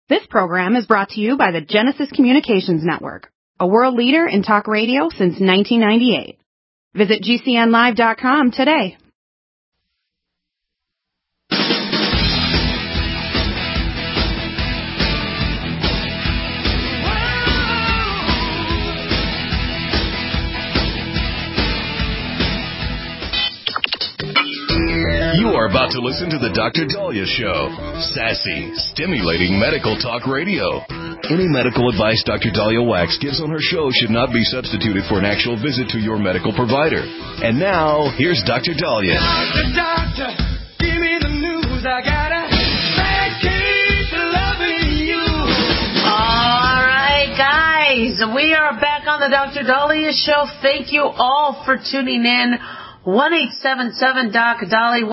This program is brought to you by the Genesis Communications Network, a world leader in talk radio since 1998. Visit GCNlive.com today. You are about to listen to the Dr. Daliah Show. Sassy, stimulating medical talk radio. Any medical advice Dr. Daliah Wax gives on her show should not be substituted for an actual visit to your medical provider. And now, here's Dr. Daliah. Doctor, give me the news. I got a bad case of loving you. All right, guys. We are back on the Dr. Daliah Show. Thank you all for tuning in. 1-877-DOC-DALI,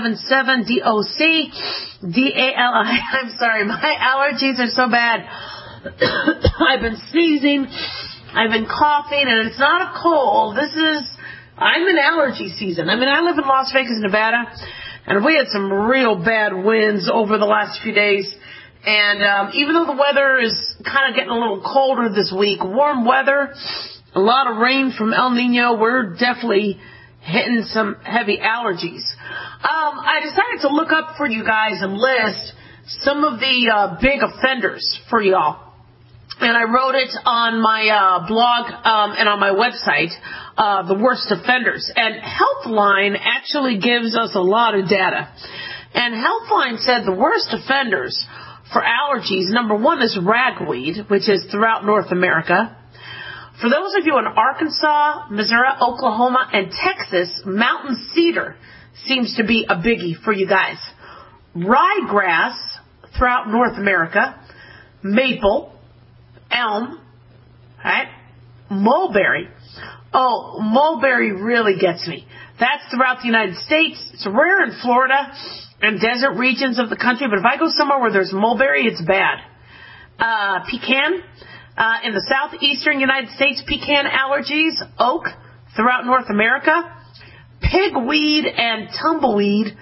1-877-DOC-DALI. I'm sorry, my allergies are so bad. I've been sneezing, I've been coughing, and it's not a cold. I'm in allergy season. I live in Las Vegas, Nevada, and we had some real bad winds over the last few days. And even though the weather is kind of getting a little colder this week, warm weather, a lot of rain from El Nino, we're definitely hitting some heavy allergies. I decided to look up for you guys and list some of the big offenders for y'all. And I wrote it on my blog and on my website, the worst offenders. And Healthline actually gives us a lot of data. And Healthline said the worst offenders for allergies, number one is ragweed, which is throughout North America. For those of you in Arkansas, Missouri, Oklahoma, and Texas, mountain cedar seems to be a biggie for you guys. Ryegrass throughout North America, maple, elm, right? Mulberry. Oh, mulberry really gets me. That's throughout the United States. It's rare in Florida and desert regions of the country, but if I go somewhere where there's mulberry, it's bad. Pecan. In the southeastern United States, pecan allergies, oak throughout North America, pigweed and tumbleweed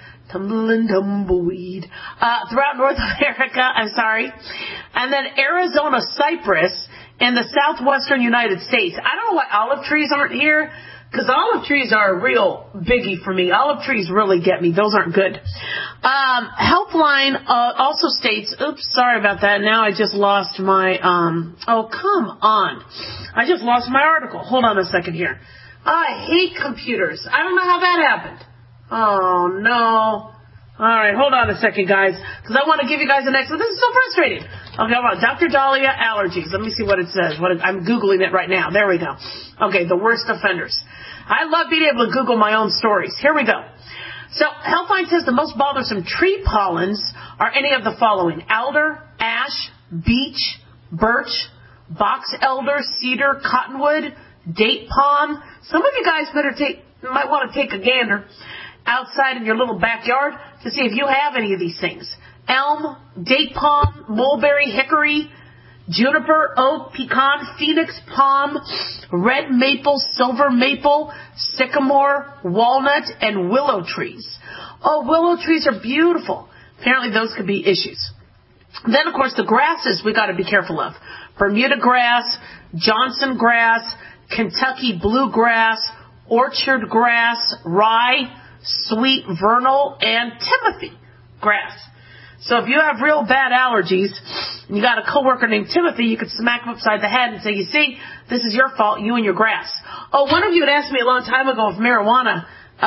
throughout North America, and then Arizona cypress in the southwestern United States. I don't know why olive trees aren't here, because olive trees are a real biggie for me. Olive trees really get me. Those aren't good. Helpline also states, oops, sorry about that. Now I just lost my, oh, come on. I just lost my article. Hold on a second here. I hate computers. I don't know how that happened. Oh, no. All right, hold on a second, guys, because I want to give you guys an excellent. This is so frustrating. Okay, hold on. Dr. Daliah allergies. Let me see what it says. I'm Googling it right now. There we go. Okay, the worst offenders. I love being able to Google my own stories. Here we go. So, Healthline says the most bothersome tree pollens are any of the following: alder, ash, beech, birch, box elder, cedar, cottonwood, date palm. Some of you guys might want to take a gander outside in your little backyard to see if you have any of these things. Elm, date palm, mulberry, hickory, juniper, oak, pecan, phoenix, palm, red maple, silver maple, sycamore, walnut, and willow trees. Oh, willow trees are beautiful. Apparently those could be issues. Then, of course, the grasses we got to be careful of. Bermuda grass, Johnson grass, Kentucky bluegrass, orchard grass, rye, sweet vernal, and Timothy grass. So if you have real bad allergies, and you got a coworker named Timothy, you could smack him upside the head and say, you see, this is your fault, you and your grass. Oh, one of you had asked me a long time ago if marijuana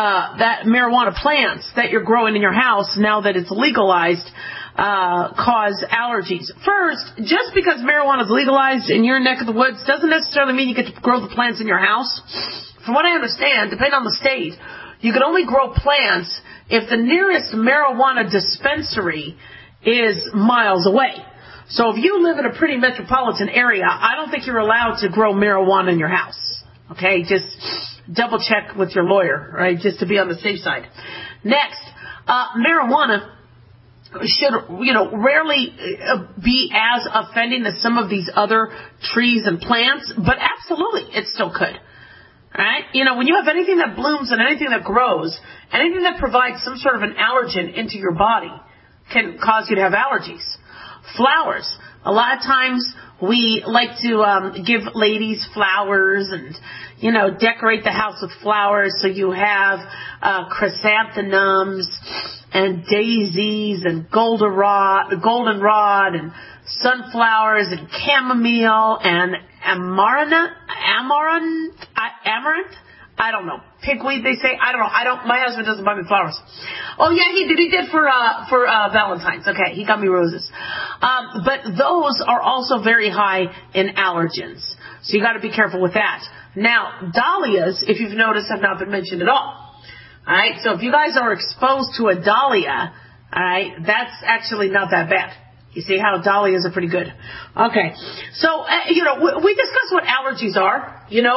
plants that you're growing in your house, now that it's legalized, cause allergies. First, just because marijuana is legalized in your neck of the woods doesn't necessarily mean you get to grow the plants in your house. From what I understand, depending on the state, you can only grow plants if the nearest marijuana dispensary is miles away. So if you live in a pretty metropolitan area, I don't think you're allowed to grow marijuana in your house. Okay, just double check with your lawyer, right, just to be on the safe side. Next, marijuana should, rarely be as offending as some of these other trees and plants, but absolutely, it still could. All right? When you have anything that blooms and anything that grows, anything that provides some sort of an allergen into your body can cause you to have allergies. flowers. A lot of times we like to give ladies flowers and, decorate the house with flowers. So you have chrysanthemums and daisies and goldenrod and sunflowers and chamomile and amaranth. I don't know. Pigweed, they say. I don't know. My husband doesn't buy me flowers. Oh yeah, he did. He did for Valentine's. Okay, he got me roses. But those are also very high in allergens, so you got to be careful with that. Now, dahlias, if you've noticed, have not been mentioned at all. All right. So if you guys are exposed to a dahlia, all right, that's actually not that bad. You see how dahlias are pretty good. Okay. So, we discussed what allergies are,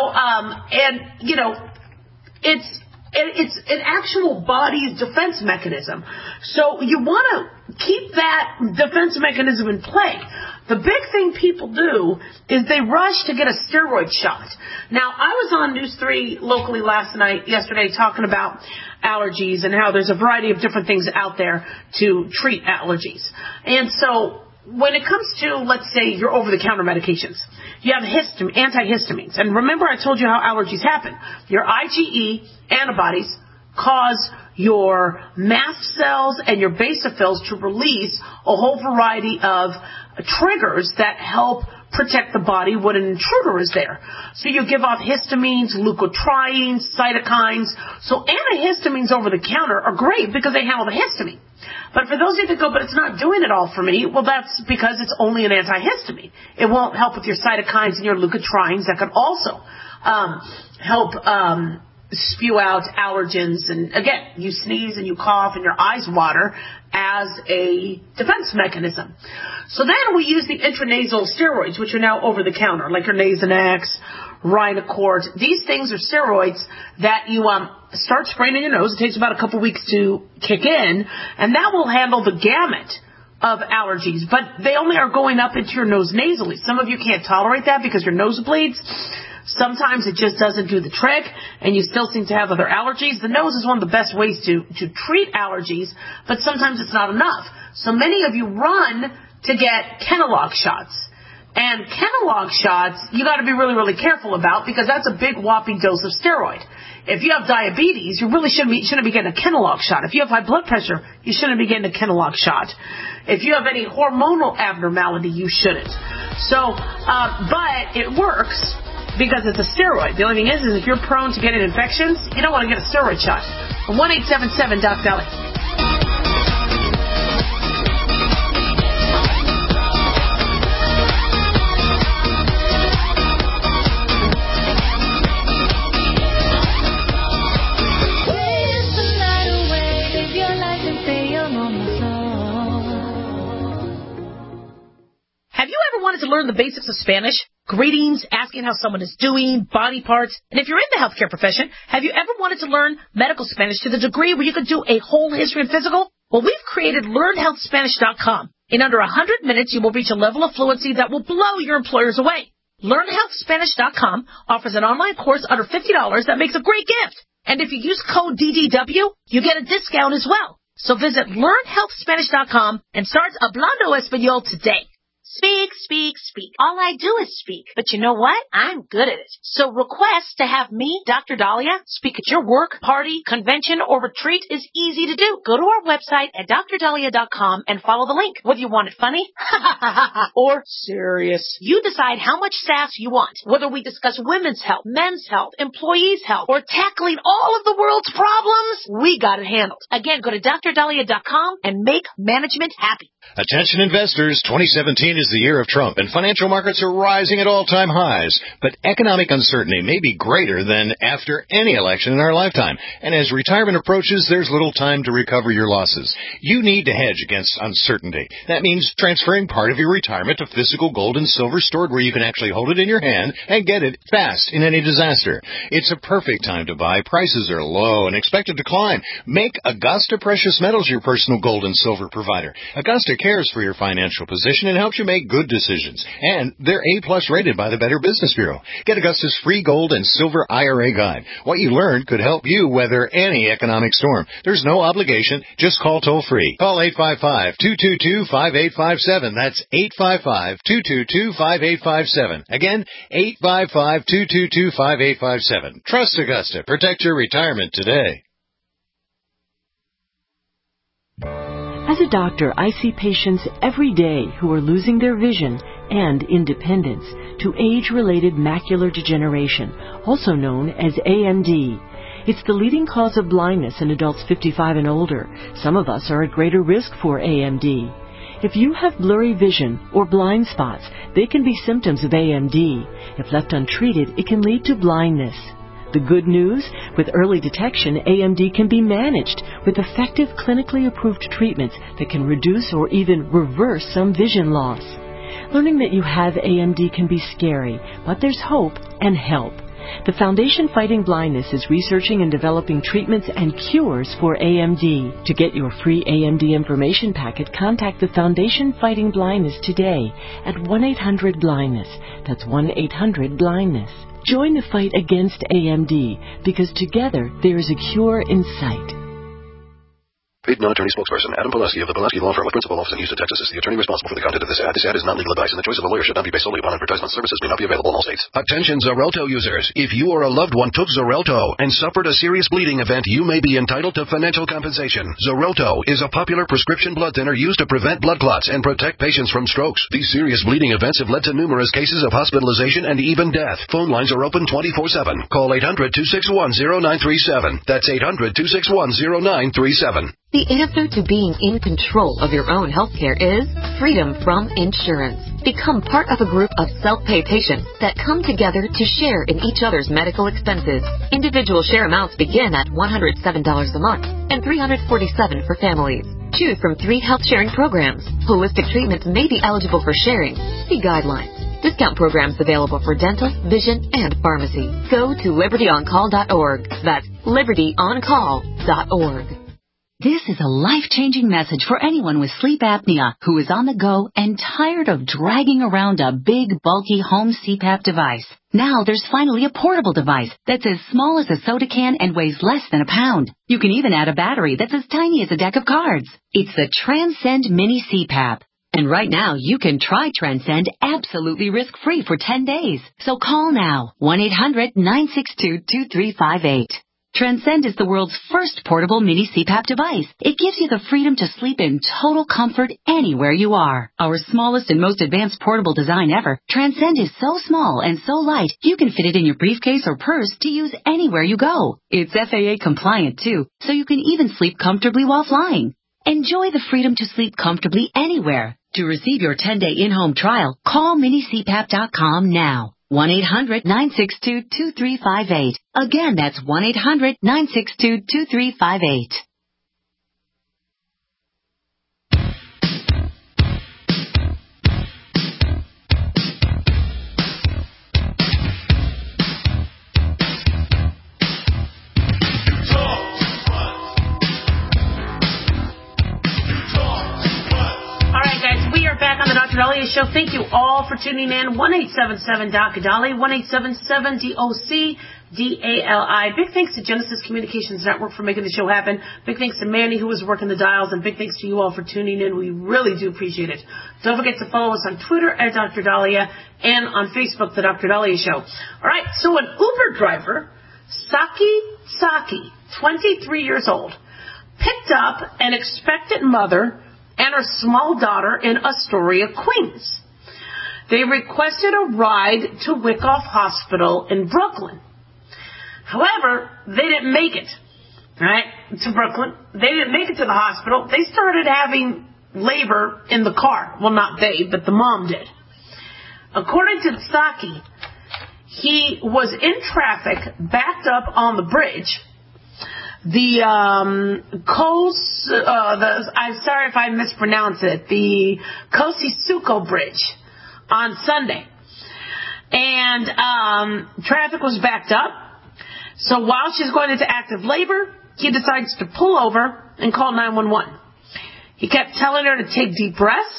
it's an actual body's defense mechanism. So you want to keep that defense mechanism in play. The big thing people do is they rush to get a steroid shot. Now, I was on News 3 locally yesterday, talking about allergies and how there's a variety of different things out there to treat allergies. And so when it comes to, let's say, your over-the-counter medications, you have antihistamines. And remember I told you how allergies happen. Your IgE antibodies cause your mast cells and your basophils to release a whole variety of triggers that help protect the body when an intruder is there. So you give off histamines, leukotrienes, cytokines. So antihistamines over the counter are great because they handle the histamine. But for those of you that go, but it's not doing it all for me, well, that's because it's only an antihistamine. It won't help with your cytokines and your leukotrienes. That can also help spew out allergens. And again, you sneeze and you cough and your eyes water as a defense mechanism. So then we use the intranasal steroids, which are now over the counter, like your Nasonex, Rhinocort. These things are steroids that you start spraying in your nose. It takes about a couple weeks to kick in, and that will handle the gamut of allergies. But they only are going up into your nose nasally. Some of you can't tolerate that because your nose bleeds. Sometimes it just doesn't do the trick, and you still seem to have other allergies. The nose is one of the best ways to treat allergies, but sometimes it's not enough. So many of you run to get Kenalog shots. And Kenalog shots, you got to be really, really careful about because that's a big whopping dose of steroid. If you have diabetes, you really shouldn't be getting a Kenalog shot. If you have high blood pressure, you shouldn't be getting a Kenalog shot. If you have any hormonal abnormality, you shouldn't. So, but it works because it's a steroid. The only thing is if you're prone to getting infections, you don't want to get a steroid shot. 1-877-DOC-DALY. Wanted to learn the basics of Spanish, greetings, asking how someone is doing, body parts, and if you're in the healthcare profession, have you ever wanted to learn medical Spanish to the degree where you could do a whole history and physical? Well, we've created LearnHealthSpanish.com. In under 100 minutes, you will reach a level of fluency that will blow your employers away. LearnHealthSpanish.com offers an online course under $50 that makes a great gift. And if you use code DDW, you get a discount as well. So visit LearnHealthSpanish.com and start Hablando Español today. Speak, speak, speak. All I do is speak. But you know what? I'm good at it. So request to have me, Dr. Dahlia, speak at your work, party, convention, or retreat is easy to do. Go to our website at drdahlia.com and follow the link. Whether you want it funny or serious. You decide how much sass you want. Whether we discuss women's health, men's health, employees' health, or tackling all of the world's problems, we got it handled. Again, go to drdahlia.com and make management happy. Attention investors, 2017 is the year of Trump, and financial markets are rising at all-time highs. But economic uncertainty may be greater than after any election in our lifetime. And as retirement approaches, there's little time to recover your losses. You need to hedge against uncertainty. That means transferring part of your retirement to physical gold and silver stored where you can actually hold it in your hand and get it fast in any disaster. It's a perfect time to buy. Prices are low and expected to climb. Make Augusta Precious Metals your personal gold and silver provider. Augusta cares for your financial position and helps you make good decisions. And they're A-plus rated by the Better Business Bureau. Get Augusta's free gold and silver IRA guide. What you learned could help you weather any economic storm. There's no obligation. Just call toll-free. Call 855-222-5857. That's 855-222-5857. Again, 855-222-5857. Trust Augusta. Protect your retirement today. As a doctor, I see patients every day who are losing their vision and independence to age-related macular degeneration, also known as AMD. It's the leading cause of blindness in adults 55 and older. Some of us are at greater risk for AMD. If you have blurry vision or blind spots, they can be symptoms of AMD. If left untreated, it can lead to blindness. The good news, with early detection, AMD can be managed with effective clinically approved treatments that can reduce or even reverse some vision loss. Learning that you have AMD can be scary, but there's hope and help. The Foundation Fighting Blindness is researching and developing treatments and cures for AMD. To get your free AMD information packet, contact the Foundation Fighting Blindness today at 1-800-BLINDNESS. That's 1-800-BLINDNESS. Join the fight against AMD, because together there is a cure in sight. Paid non-attorney spokesperson Adam Pulaski of the Pulaski Law Firm with principal office in Houston, Texas is the attorney responsible for the content of this ad. This ad is not legal advice, and the choice of a lawyer should not be based solely upon advertisement. Services may not be available in all states. Attention Xarelto users. If you or a loved one took Xarelto and suffered a serious bleeding event, you may be entitled to financial compensation. Xarelto is a popular prescription blood thinner used to prevent blood clots and protect patients from strokes. These serious bleeding events have led to numerous cases of hospitalization and even death. Phone lines are open 24/7. Call 800-261-0937. That's 800-261-0937. The answer to being in control of your own healthcare is freedom from insurance. Become part of a group of self-pay patients that come together to share in each other's medical expenses. Individual share amounts begin at $107 a month and $347 for families. Choose from 3 health-sharing programs. Holistic treatments may be eligible for sharing. See guidelines. Discount programs available for dental, vision, and pharmacy. Go to libertyoncall.org. That's libertyoncall.org. This is a life-changing message for anyone with sleep apnea who is on the go and tired of dragging around a big, bulky home CPAP device. Now there's finally a portable device that's as small as a soda can and weighs less than a pound. You can even add a battery that's as tiny as a deck of cards. It's the Transcend Mini CPAP. And right now, you can try Transcend absolutely risk-free for 10 days. So call now, 1-800-962-2358. Transcend is the world's first portable mini CPAP device. It gives you the freedom to sleep in total comfort anywhere you are. Our smallest and most advanced portable design ever, Transcend is so small and so light, you can fit it in your briefcase or purse to use anywhere you go. It's FAA compliant too, so you can even sleep comfortably while flying. Enjoy the freedom to sleep comfortably anywhere. To receive your 10-day in-home trial, call minicpap.com now. 1-800-962-2358. Again, that's 1-800-962-2358. Back on the Dr. Dahlia Show. Thank you all for tuning in. 1-877-DOC-DALI, 1-877-DOC-DALI. Big thanks to Genesis Communications Network for making the show happen. Big thanks to Manny, who was working the dials, and big thanks to you all for tuning in. We really do appreciate it. Don't forget to follow us on Twitter at Dr. Dahlia and on Facebook, The Dr. Dahlia Show. All right, so an Uber driver, Saki, 23 years old, picked up an expectant mother and her small daughter in Astoria, Queens. They requested a ride to Wyckoff Hospital in Brooklyn. However, they didn't make it, right, to Brooklyn. They didn't make it to the hospital. They started having labor in the car. Well, not they, but the mom did. According to Saki, he was in traffic, backed up on the bridge. I'm sorry if I mispronounce it, the Kosciuszko Bridge on Sunday. And traffic was backed up. So while she's going into active labor, he decides to pull over and call 911. He kept telling her to take deep breaths,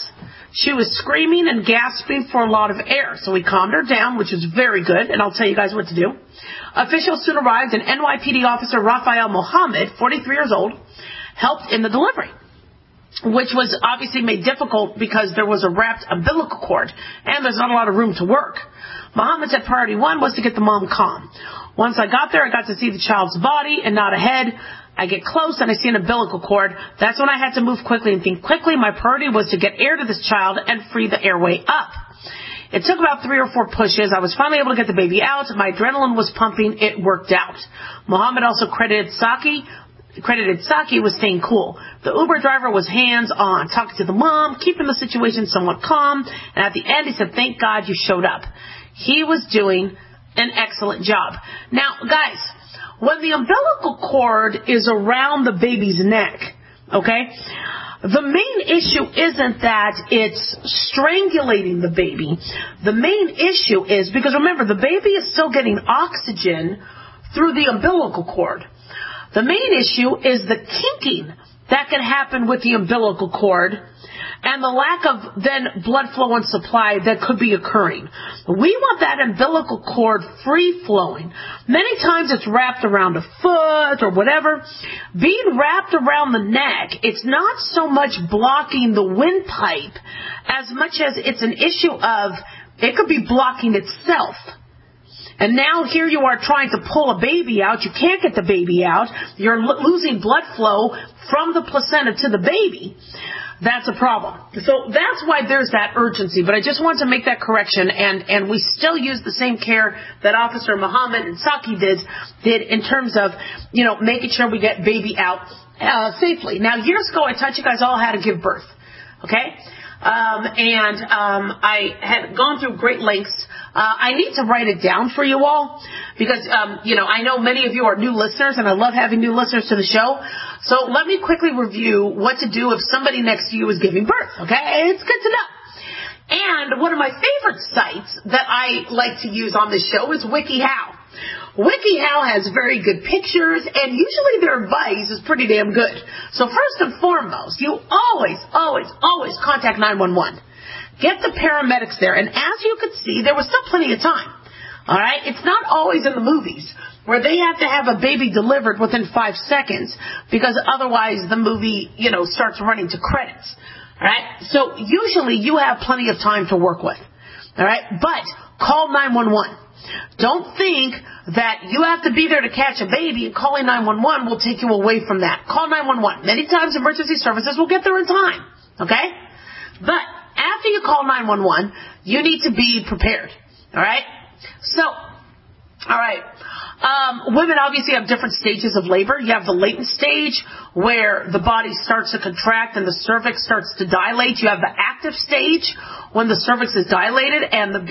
She was screaming and gasping for a lot of air, so we calmed her down, which was very good, and I'll tell you guys what to do. Officials soon arrived, and NYPD officer Rafael Mohammed, 43 years old, helped in the delivery, which was obviously made difficult because there was a wrapped umbilical cord, and there's not a lot of room to work. Mohammed said priority one was to get the mom calm. Once I got there, I got to see the child's body and not a head. I get close and I see an umbilical cord. That's when I had to move quickly and think quickly. My priority was to get air to this child and free the airway up. It took about 3 or 4 pushes. I was finally able to get the baby out. My adrenaline was pumping. It worked out. Mohammed also credited Saki with staying cool. The Uber driver was hands-on, talking to the mom, keeping the situation somewhat calm. And at the end, he said, "Thank God you showed up." He was doing an excellent job. Now, guys, when the umbilical cord is around the baby's neck, okay, the main issue isn't that it's strangulating the baby. The main issue is, because remember, the baby is still getting oxygen through the umbilical cord. The main issue is the kinking that can happen with the umbilical cord and the lack of then blood flow and supply that could be occurring. We want that umbilical cord free flowing. Many times it's wrapped around a foot or whatever. Being wrapped around the neck, it's not so much blocking the windpipe as much as it's an issue of it could be blocking itself. And now here you are trying to pull a baby out. You can't get the baby out. You're losing blood flow from the placenta to the baby. That's a problem. So that's why there's that urgency. But I just want to make that correction. And we still use the same care that Officer Muhammad and Saki did in terms of, making sure we get baby out safely. Now, years ago, I taught you guys all how to give birth. Okay? I had gone through great lengths. I need to write it down for you all because, I know many of you are new listeners and I love having new listeners to the show. So let me quickly review what to do if somebody next to you is giving birth. Okay. It's good to know. And one of my favorite sites that I like to use on this show is WikiHow. WikiHow has very good pictures, and usually their advice is pretty damn good. So first and foremost, you always contact 911. Get the paramedics there, and as you could see, there was still plenty of time. All right? It's not always in the movies where they have to have a baby delivered within 5 seconds because otherwise the movie, starts running to credits. All right? So usually you have plenty of time to work with. All right? But call 911. Don't think that you have to be there to catch a baby and calling 911 will take you away from that. Call 911. Many times emergency services will get there in time. Okay? But after you call 911, you need to be prepared. All right? So, all right. Women obviously have different stages of labor. You have the latent stage where the body starts to contract and the cervix starts to dilate. You have the active stage when the cervix is dilated and the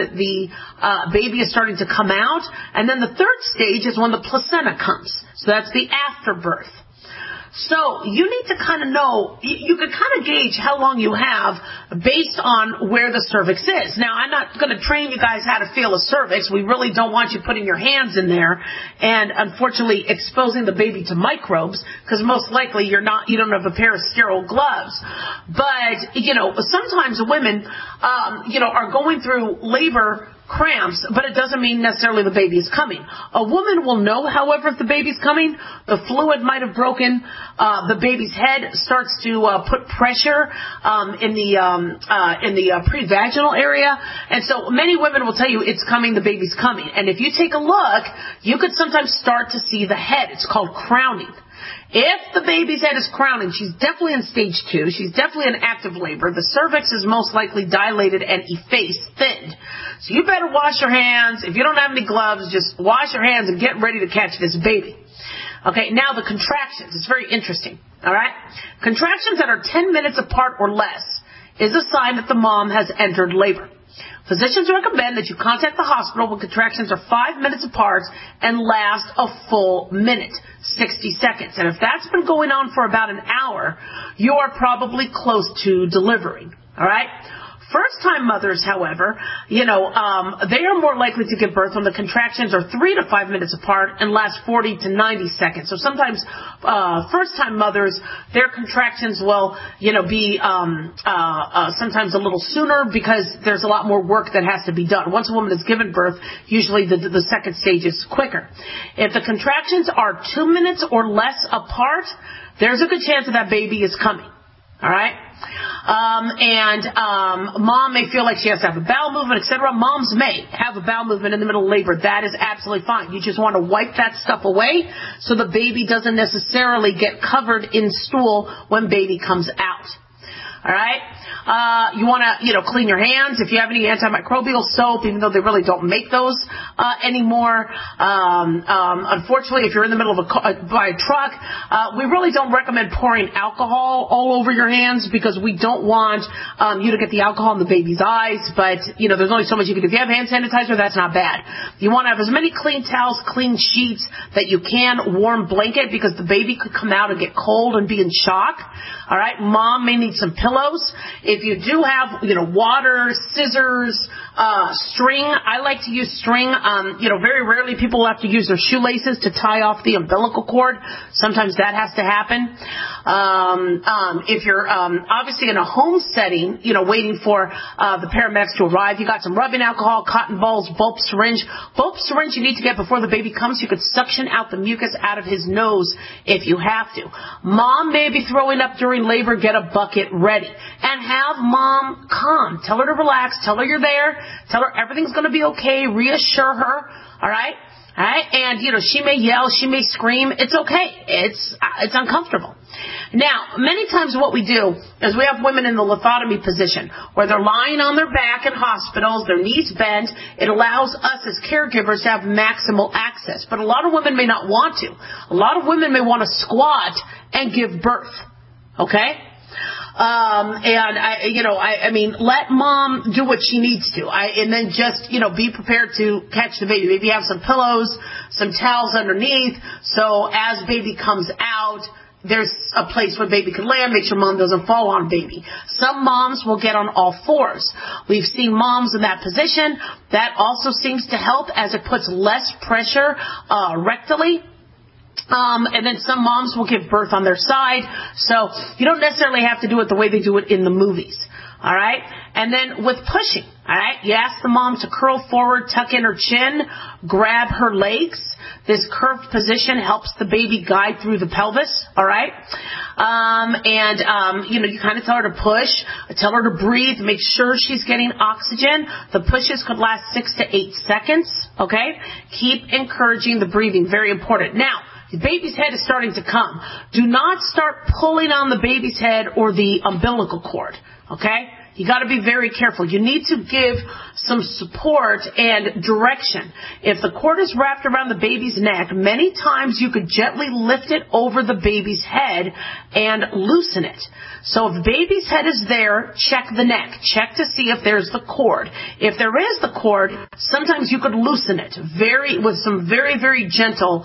baby is starting to come out. And then the third stage is when the placenta comes. So that's the afterbirth. So you need to kind of know, you can kind of gauge how long you have based on where the cervix is. Now, I'm not going to train you guys how to feel a cervix. We really don't want you putting your hands in there and unfortunately exposing the baby to microbes because most likely you don't have a pair of sterile gloves. But, sometimes women, are going through labor cramps, but it doesn't mean necessarily the baby is coming. A woman will know, however, if the baby's coming. The fluid might have broken. The baby's head starts to put pressure in the pre-vaginal area. And so many women will tell you it's coming, the baby's coming. And if you take a look, you could sometimes start to see the head. It's called crowning. If the baby's head is crowning, she's definitely in stage 2. She's definitely in active labor. The cervix is most likely dilated and effaced, thinned. So you better wash your hands. If you don't have any gloves, just wash your hands and get ready to catch this baby. Okay, now the contractions. It's very interesting. All right? Contractions that are 10 minutes apart or less is a sign that the mom has entered labor. Physicians recommend that you contact the hospital when contractions are 5 minutes apart and last a full minute, 60 seconds. And if that's been going on for about an hour, you are probably close to delivering. All right? First-time mothers, however, they are more likely to give birth when the contractions are 3 to 5 minutes apart and last 40 to 90 seconds. So sometimes first-time mothers, their contractions will, be sometimes a little sooner because there's a lot more work that has to be done. Once a woman has given birth, usually the second stage is quicker. If the contractions are 2 minutes or less apart, there's a good chance that baby is coming. All right? Mom may feel like she has to have a bowel movement, etc. Moms may have a bowel movement in the middle of labor. That is absolutely fine. You just want to wipe that stuff away so the baby doesn't necessarily get covered in stool when baby comes out. All right? You want to, clean your hands. If you have any antimicrobial soap, even though they really don't make those anymore. Unfortunately, if you're in the middle of by a truck, we really don't recommend pouring alcohol all over your hands because we don't want you to get the alcohol in the baby's eyes. But, there's only so much you can do. If you have hand sanitizer, that's not bad. You want to have as many clean towels, clean sheets that you can, warm blanket because the baby could come out and get cold and be in shock. All right? Mom may need some pillows. If you do have, water, scissors, string, I like to use string. Very rarely people will have to use their shoelaces to tie off the umbilical cord. Sometimes that has to happen. If you're obviously in a home setting, waiting for the paramedics to arrive, you got some rubbing alcohol, cotton balls, bulb syringe. Bulb syringe you need to get before the baby comes. You could suction out the mucus out of his nose if you have to. Mom may be throwing up during labor. Get a bucket ready. And have mom calm. Tell her to relax. Tell her you're there. Tell her everything's going to be okay. Reassure her. All right? All right? And, she may yell. She may scream. It's okay. It's uncomfortable. Now, many times what we do is we have women in the lithotomy position where they're lying on their back in hospitals, their knees bent. It allows us as caregivers to have maximal access. But a lot of women may not want to. A lot of women may want to squat and give birth. Okay? Let mom do what she needs to. And then just, be prepared to catch the baby. Maybe have some pillows, some towels underneath. So as baby comes out, there's a place where baby can land. Make sure mom doesn't fall on baby. Some moms will get on all fours. We've seen moms in that position. That also seems to help as it puts less pressure, rectally. And then some moms will give birth on their side. So you don't necessarily have to do it the way they do it in the movies. All right? And then with pushing, all right, you ask the mom to curl forward, tuck in her chin, grab her legs. This curved position helps the baby guide through the pelvis, all right? You kind of tell her to push, tell her to breathe, make sure she's getting oxygen. The pushes could last 6 to 8 seconds, okay? Keep encouraging the breathing, very important. Now, the baby's head is starting to come. Do not start pulling on the baby's head or the umbilical cord, okay? You got to be very careful. You need to give some support and direction. If the cord is wrapped around the baby's neck, many times you could gently lift it over the baby's head and loosen it. So if baby's head is there, check the neck. Check to see if there's the cord. If there is the cord, sometimes you could loosen it with some very, very gentle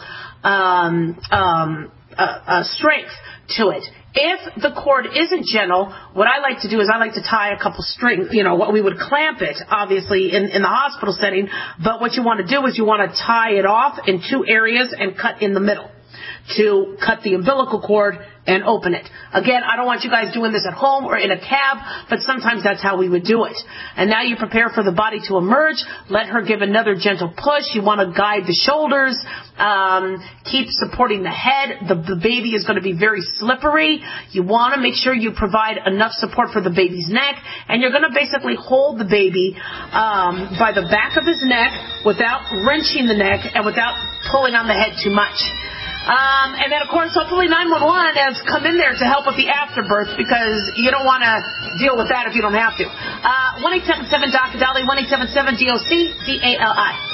strength to it. If the cord isn't gentle, what I like to do is I like to tie a couple strings, what we would clamp it, obviously, in the hospital setting. But what you want to do is you want to tie it off in 2 areas and cut in the middle to cut the umbilical cord and open it. Again, I don't want you guys doing this at home or in a cab, but sometimes that's how we would do it. And now you prepare for the body to emerge. Let her give another gentle push. You want to guide the shoulders. Keep supporting the head. The baby is going to be very slippery. You want to make sure you provide enough support for the baby's neck. And you're going to basically hold the baby by the back of his neck without wrenching the neck and without pulling on the head too much. And then, of course, hopefully 911 has come in there to help with the afterbirth because you don't want to deal with that if you don't have to. 1-877-DOC-DOLLY, 1-877-DOC-DALI.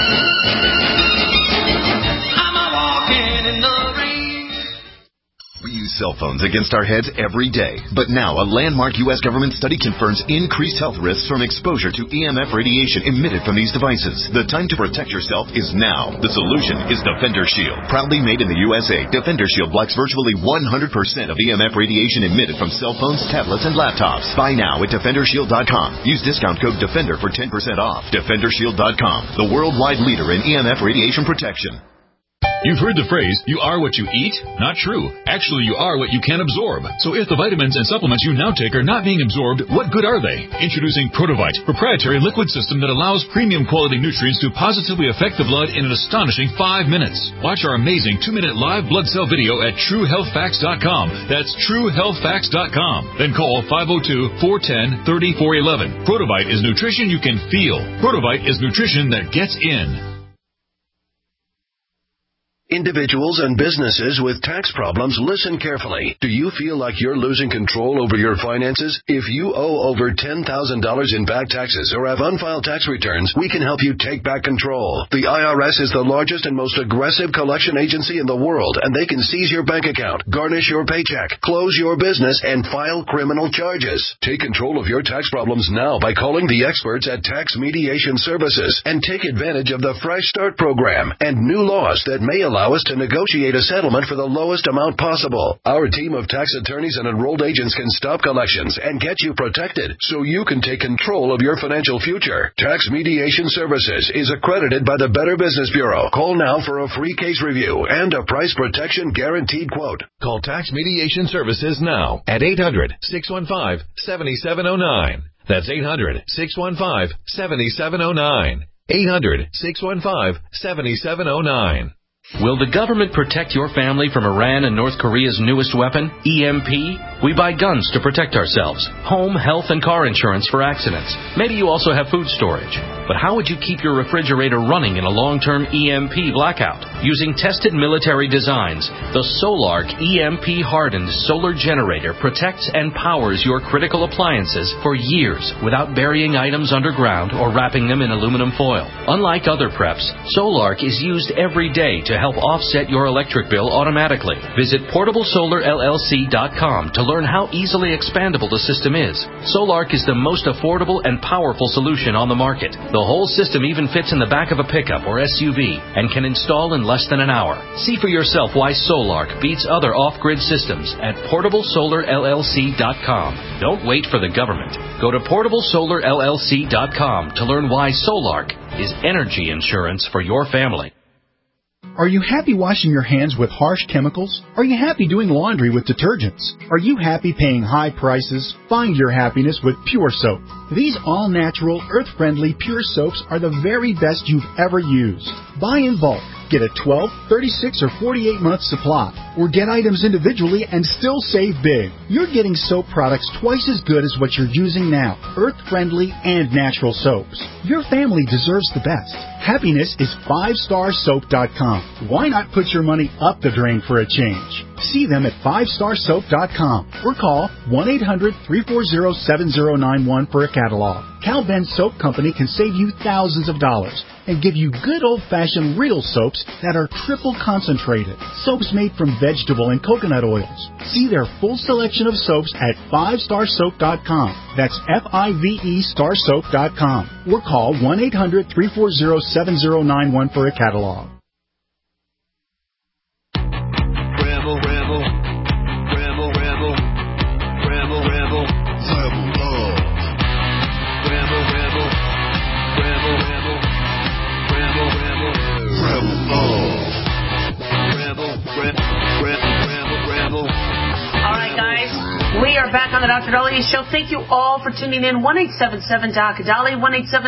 I'm a walking in the rain. We use cell phones against our heads every day. But now, a landmark U.S. government study confirms increased health risks from exposure to EMF radiation emitted from these devices. The time to protect yourself is now. The solution is Defender Shield. Proudly made in the USA, Defender Shield blocks virtually 100% of EMF radiation emitted from cell phones, tablets, and laptops. Buy now at DefenderShield.com. Use discount code DEFENDER for 10% off. DefenderShield.com, the worldwide leader in EMF radiation protection. You've heard the phrase, you are what you eat? Not true. Actually, you are what you can absorb. So if the vitamins and supplements you now take are not being absorbed, what good are they? Introducing Protovite, proprietary liquid system that allows premium quality nutrients to positively affect the blood in an astonishing 5 minutes. Watch our amazing 2-minute live blood cell video at TrueHealthFacts.com. That's TrueHealthFacts.com. Then call 502-410-3411. Protovite is nutrition you can feel. Protovite is nutrition that gets in. Individuals and businesses with tax problems, listen carefully. Do you feel like you're losing control over your finances? If you owe over $10,000 in back taxes or have unfiled tax returns, we can help you take back control. The IRS is the largest and most aggressive collection agency in the world, and they can seize your bank account, garnish your paycheck, close your business, and file criminal charges. Take control of your tax problems now by calling the experts at Tax Mediation Services and take advantage of the Fresh Start program and new laws that may allow us to negotiate a settlement for the lowest amount possible. Our team of tax attorneys and enrolled agents can stop collections and get you protected so you can take control of your financial future. Tax Mediation Services is accredited by the Better Business Bureau. Call now for a free case review and a price protection guaranteed quote. Call Tax Mediation Services now at 800-615-7709. That's 800-615-7709. 800-615-7709. Will the government protect your family from Iran and North Korea's newest weapon, EMP? We buy guns to protect ourselves, home, health, and car insurance for accidents. Maybe you also have food storage. But how would you keep your refrigerator running in a long-term EMP blackout? Using tested military designs, the Solark EMP-hardened solar generator protects and powers your critical appliances for years without burying items underground or wrapping them in aluminum foil. Unlike other preps, Solark is used every day to help offset your electric bill automatically. Visit PortableSolarLLC.com to learn how easily expandable the system is. Solark is the most affordable and powerful solution on the market. The whole system even fits in the back of a pickup or SUV and can install in less than an hour. See for yourself why Solark beats other off-grid systems at PortableSolarLLC.com. Don't wait for the government. Go to PortableSolarLLC.com to learn why Solark is energy insurance for your family. Are you happy washing your hands with harsh chemicals? Are you happy doing laundry with detergents? Are you happy paying high prices? Find your happiness with Pure Soap. These all-natural, earth-friendly Pure Soaps are the very best you've ever used. Buy in bulk. Get a 12, 36, or 48-month supply, or get items individually and still save big. You're getting soap products twice as good as what you're using now, earth-friendly and natural soaps. Your family deserves the best. Happiness is 5starsoap.com. Why not put your money up the drain for a change? See them at 5starsoap.com or call 1-800-340-7091 for a catalog. Cal Ben Soap Company can save you thousands of dollars and give you good old-fashioned real soaps that are triple concentrated. Soaps made from vegetable and coconut oils. See their full selection of soaps at 5starsoap.com. That's F-I-V-E starsoap.com. Or call 1-800-340-7091 for a catalog. Rebel, rebel, rebel, rebel, rebel, rebel, rebel love. Rebel, rebel, rebel, rebel, rebel, rebel, rebel love. Rebel, rebel, rebel, rebel. All right, guys, we are back on the Dr. Daliah Show. Thank you all for tuning in. 1-877-DOC-DALI,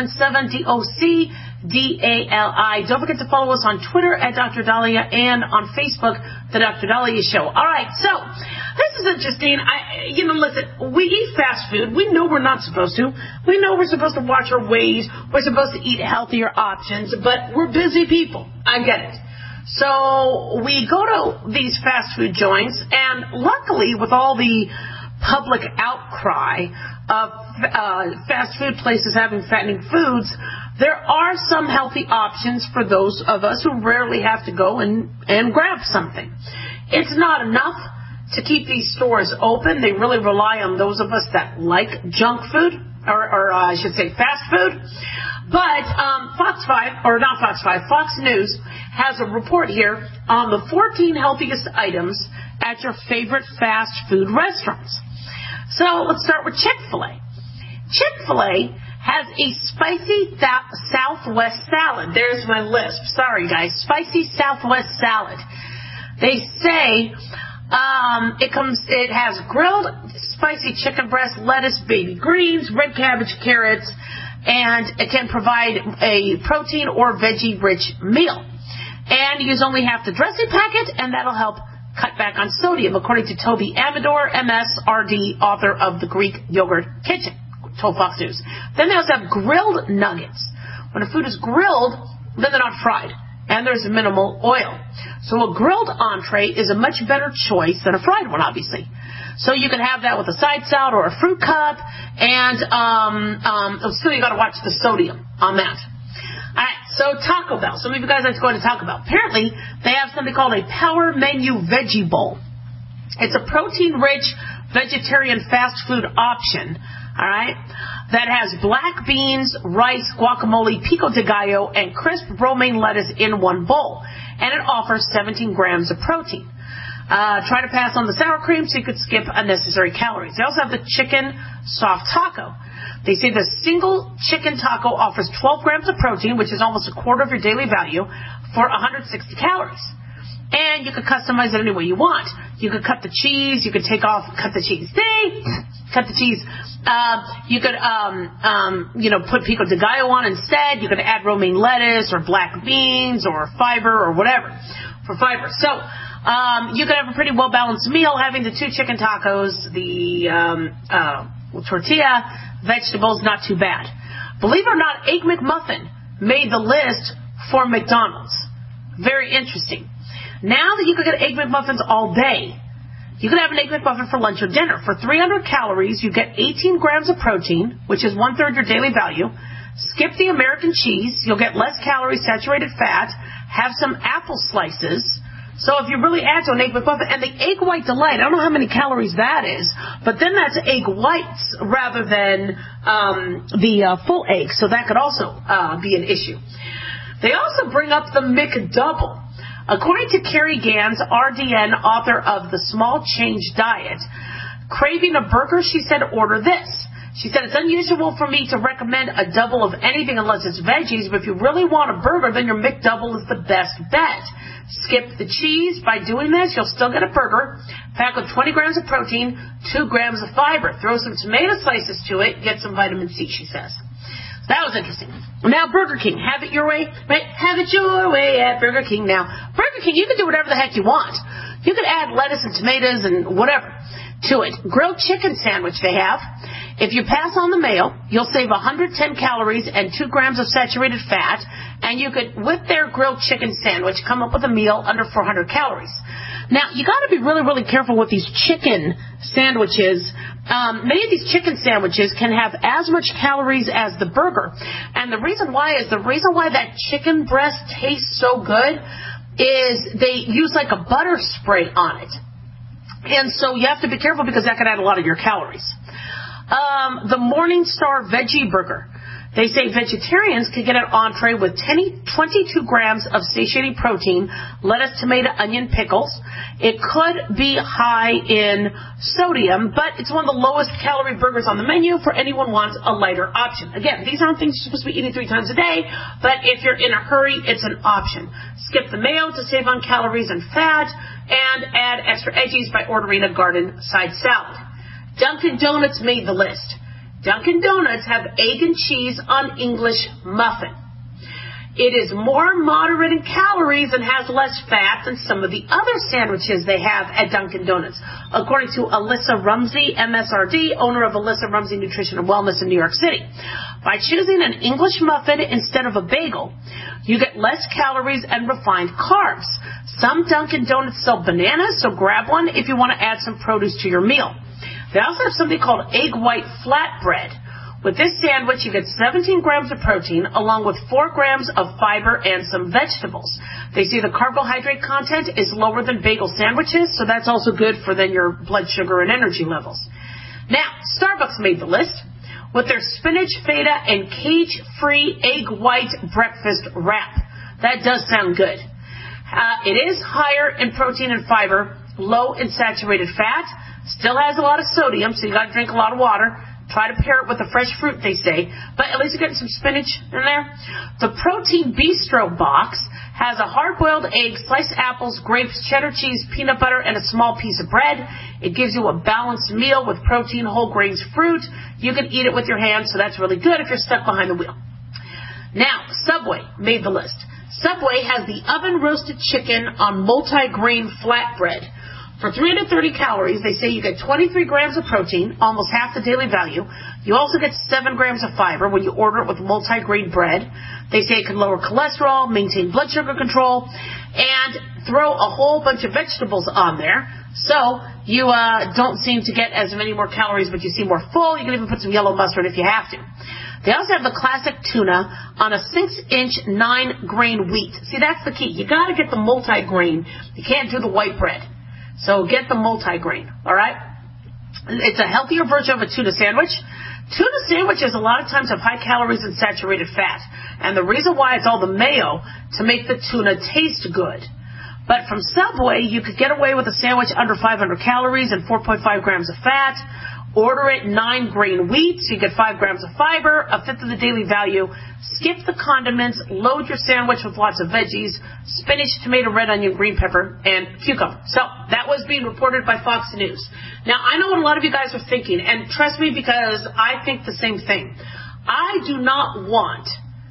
1-877-DOC-DALI. Don't forget to follow us on Twitter at Dr. Daliah and on Facebook, The Dr. Daliah Show. All right, so this is interesting. Listen, we eat fast food. We know we're not supposed to. We know we're supposed to watch our ways. We're supposed to eat healthier options, but we're busy people. I get it. So we go to these fast food joints, and luckily with all the public outcry of fast food places having fattening foods, there are some healthy options for those of us who rarely have to go and grab something. It's not enough. to keep these stores open. They really rely on those of us that like junk food, or I should say fast food. But Fox News has a report here on the 14 healthiest items at your favorite fast food restaurants. So let's start with Chick-fil-A. Chick-fil-A has a spicy Southwest salad. There's my lisp. Sorry, guys. Spicy Southwest salad. They say it has grilled spicy chicken breast, lettuce, baby greens, red cabbage, carrots, and it can provide a protein or veggie-rich meal. And use only half the dressing packet, and that'll help cut back on sodium, according to Toby Amador, MSRD, author of The Greek Yogurt Kitchen, told Fox News. Then they also have grilled nuggets. When a food is grilled, then they're not fried, and there's minimal oil. So a grilled entree is a much better choice than a fried one, obviously. So you can have that with a side salad or a fruit cup, and still you got to watch the sodium on that. All right, so Taco Bell. Some of you guys like to go to Taco Bell. Apparently, they have something called a Power Menu Veggie Bowl. It's a protein-rich vegetarian fast food option, all right, that has black beans, rice, guacamole, pico de gallo, and crisp romaine lettuce in one bowl. And it offers 17 grams of protein. Try to pass on the sour cream so you could skip unnecessary calories. They also have the chicken soft taco. They say the single chicken taco offers 12 grams of protein, which is almost a quarter of your daily value, for 160 calories. And you could customize it any way you want. You could cut the cheese. You could cut the cheese. Cut the cheese. You could, put pico de gallo on instead. You could add romaine lettuce or black beans or fiber or whatever for fiber. So, you could have a pretty well-balanced meal having the 2 chicken tacos, the tortilla, vegetables, not too bad. Believe it or not, Egg McMuffin made the list for McDonald's. Very interesting. Now that you could get Egg McMuffins all day, you could have an Egg McMuffin for lunch or dinner. For 300 calories, you get 18 grams of protein, which is 1/3 your daily value. Skip the American cheese. You'll get less calories, saturated fat. Have some apple slices. So if you really add to an Egg McMuffin, and the Egg White Delight, I don't know how many calories that is, but then that's egg whites rather than the full egg, so that could also be an issue. They also bring up the McDouble. According to Carrie Gans, RDN, author of The Small Change Diet, craving a burger, she said, order this. She said, it's unusual for me to recommend a double of anything unless it's veggies, but if you really want a burger, then your McDouble is the best bet. Skip the cheese. By doing this, you'll still get a burger, packed with 20 grams of protein, 2 grams of fiber. Throw some tomato slices to it, get some vitamin C, she says. That was interesting. Now, Burger King. Have it your way. Right? Have it your way at Burger King. Now, Burger King, you can do whatever the heck you want. You could add lettuce and tomatoes and whatever to it. Grilled chicken sandwich they have. If you pass on the mayo, you'll save 110 calories and 2 grams of saturated fat, and you could, with their grilled chicken sandwich, come up with a meal under 400 calories. Now, you got to be really, really careful with these chicken sandwiches. Many of these chicken sandwiches can have as much calories as the burger, and the reason why that chicken breast tastes so good is they use like a butter spray on it. And so you have to be careful because that can add a lot of your calories. The Morningstar Veggie Burger. They say vegetarians can get an entree with 22 grams of satiating protein, lettuce, tomato, onion, pickles. It could be high in sodium, but it's one of the lowest calorie burgers on the menu for anyone who wants a lighter option. Again, these aren't things you're supposed to be eating 3 times a day, but if you're in a hurry, it's an option. Skip the mayo to save on calories and fat, and add extra veggies by ordering a garden side salad. Dunkin' Donuts made the list. Dunkin' Donuts have egg and cheese on English muffin. It is more moderate in calories and has less fat than some of the other sandwiches they have at Dunkin' Donuts, according to Alyssa Rumsey, MSRD, owner of Alyssa Rumsey Nutrition and Wellness in New York City. By choosing an English muffin instead of a bagel, you get less calories and refined carbs. Some Dunkin' Donuts sell bananas, so grab one if you want to add some produce to your meal. They also have something called egg white flatbread, With this sandwich, you get 17 grams of protein along with 4 grams of fiber and some vegetables. They say the carbohydrate content is lower than bagel sandwiches, so that's also good for then your blood sugar and energy levels. Now, Starbucks made the list with their spinach, feta, and cage-free egg white breakfast wrap. That does sound good. It is higher in protein and fiber, low in saturated fat, still has a lot of sodium, so you got to drink a lot of water. Try to pair it with a fresh fruit, they say, but at least you're getting some spinach in there. The Protein Bistro box has a hard-boiled egg, sliced apples, grapes, cheddar cheese, peanut butter, and a small piece of bread. It gives you a balanced meal with protein, whole grains, fruit. You can eat it with your hands, so that's really good if you're stuck behind the wheel. Now, Subway made the list. Subway has the oven-roasted chicken on multi-grain flatbread. For 330 calories, they say you get 23 grams of protein, almost half the daily value. You also get 7 grams of fiber when you order it with multi-grain bread. They say it can lower cholesterol, maintain blood sugar control, and throw a whole bunch of vegetables on there. So you don't seem to get as many more calories, but you seem more full. You can even put some yellow mustard if you have to. They also have the classic tuna on a 6-inch 9-grain wheat. See, that's the key. You got to get the multi-grain. You can't do the white bread. So get the multi-grain, all right? It's a healthier version of a tuna sandwich. Tuna sandwiches a lot of times have high calories and saturated fat. And the reason why it's all the mayo to make the tuna taste good. But from Subway, you could get away with a sandwich under 500 calories and 4.5 grams of fat. Order it 9-grain wheat, so you get 5 grams of fiber, a fifth of the daily value. Skip the condiments, load your sandwich with lots of veggies, spinach, tomato, red onion, green pepper, and cucumber. So that was being reported by Fox News. Now, I know what a lot of you guys are thinking, and trust me because I think the same thing. I do not want,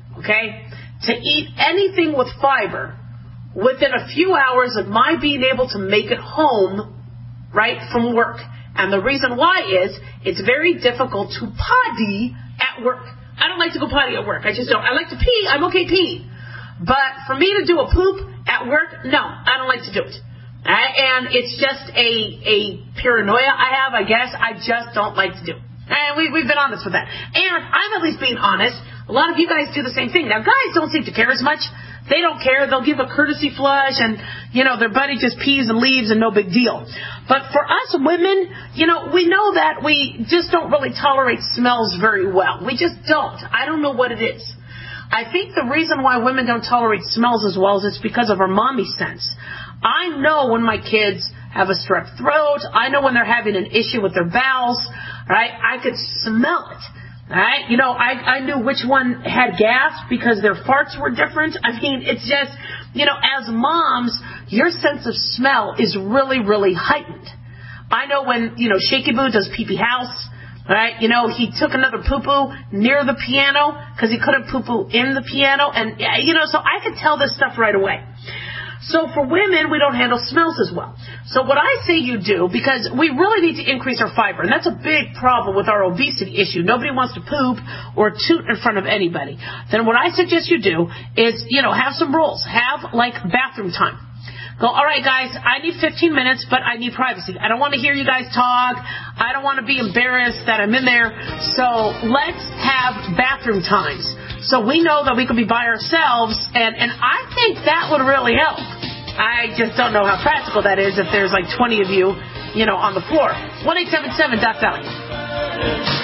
to eat anything with fiber within a few hours of my being able to make it home, from work. And the reason why is it's very difficult to potty at work. I don't like to go potty at work. I just don't. I like to pee. I'm okay peeing. But for me to do a poop at work, no, I don't like to do it. And it's just a paranoia I have, I guess. I just don't like to do it. And we've been honest with that. And I'm at least being honest. A lot of you guys do the same thing. Now, guys don't seem to care as much. They don't care. They'll give a courtesy flush and, their buddy just pees and leaves and no big deal. But for us women, we know that we just don't really tolerate smells very well. We just don't. I don't know what it is. I think the reason why women don't tolerate smells as well is it's because of our mommy sense. I know when my kids have a strep throat. I know when they're having an issue with their bowels, right? I could smell it. All right, I knew which one had gas because their farts were different. I mean, it's just, as moms, your sense of smell is really, really heightened. I know when, Shaky Boo does pee-pee house, right? He took another poo-poo near the piano because he couldn't poo-poo in the piano. And, so I could tell this stuff right away. So for women, we don't handle smells as well. So what I say you do, because we really need to increase our fiber, and that's a big problem with our obesity issue. Nobody wants to poop or toot in front of anybody. Then what I suggest you do is, have some rules. Have, bathroom time. Go, all right, guys, I need 15 minutes, but I need privacy. I don't want to hear you guys talk. I don't want to be embarrassed that I'm in there. So let's have bathroom times. So we know that we can be by ourselves, and I think that would really help. I just don't know how practical that is if there's 20 of you, on the floor. 1-877-DOC-VALUE.